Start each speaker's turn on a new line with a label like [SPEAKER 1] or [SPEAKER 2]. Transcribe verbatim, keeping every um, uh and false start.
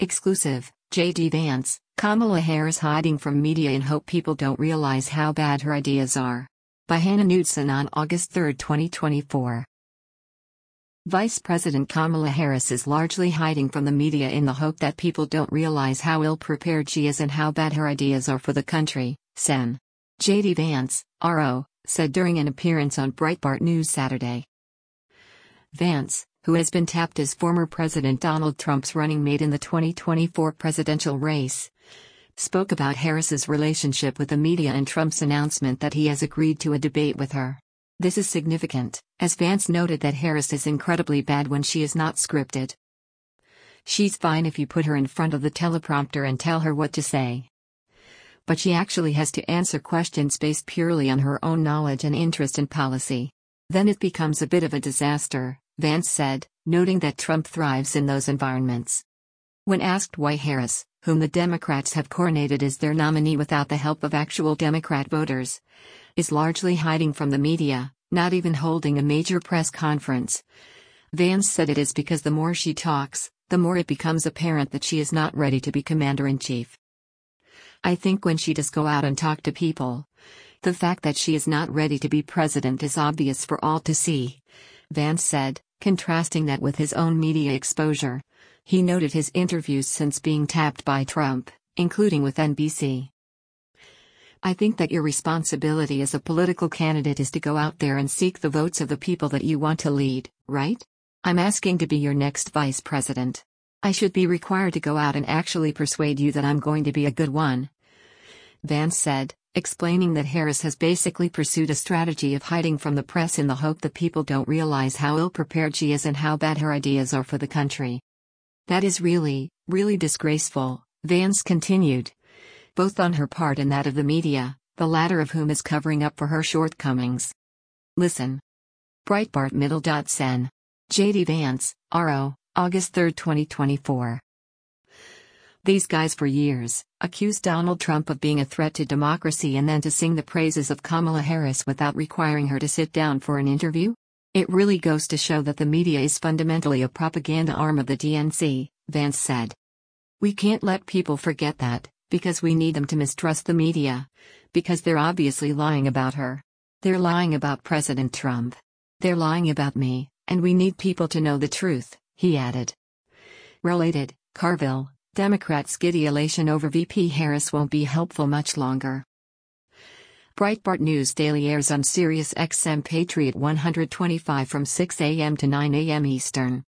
[SPEAKER 1] Exclusive, J D Vance, Kamala Harris hiding from media in hope people don't realize how bad her ideas are. By Hannah Knudsen on August third, twenty twenty-four. Vice President Kamala Harris is largely hiding from the media in the hope that people don't realize how ill-prepared she is and how bad her ideas are for the country, Sen. J D Vance, R O, said during an appearance on Breitbart News Saturday. Vance, who has been tapped as former President Donald Trump's running mate in the twenty twenty-four presidential race, spoke about Harris's relationship with the media and Trump's announcement that he has agreed to a debate with her. This is significant, as Vance noted that Harris is incredibly bad when she is not scripted. She's fine if you put her in front of the teleprompter and tell her what to say. But she actually has to answer questions based purely on her own knowledge and interest in policy. Then it becomes a bit of a disaster, Vance said, noting that Trump thrives in those environments. When asked why Harris, whom the Democrats have coronated as their nominee without the help of actual Democrat voters, is largely hiding from the media, not even holding a major press conference, Vance said it is because the more she talks, the more it becomes apparent that she is not ready to be commander-in-chief. I think when she does go out and talk to people, the fact that she is not ready to be president is obvious for all to see, Vance said, contrasting that with his own media exposure. He noted his interviews since being tapped by Trump, including with N B C. I think that your responsibility as a political candidate is to go out there and seek the votes of the people that you want to lead, right? I'm asking to be your next vice president. I should be required to go out and actually persuade you that I'm going to be a good one, Vance said, explaining that Harris has basically pursued a strategy of hiding from the press in the hope that people don't realize how ill-prepared she is and how bad her ideas are for the country. That is really, really disgraceful, Vance continued. Both on her part and that of the media, the latter of whom is covering up for her shortcomings. Listen. Breitbart Middle. Sen. J D Vance, R O, August third, twenty twenty-four. These guys for years accused Donald Trump of being a threat to democracy and then to sing the praises of Kamala Harris without requiring her to sit down for an interview? It really goes to show that the media is fundamentally a propaganda arm of the D N C, Vance said. We can't let people forget that, because we need them to mistrust the media, because they're obviously lying about her. They're lying about President Trump. They're lying about me, and we need people to know the truth, he added. Related, Carville, Democrats' giddy elation over V P Harris won't be helpful much longer. Breitbart News Daily airs on Sirius X M Patriot one twenty-five from six a m to nine a m Eastern.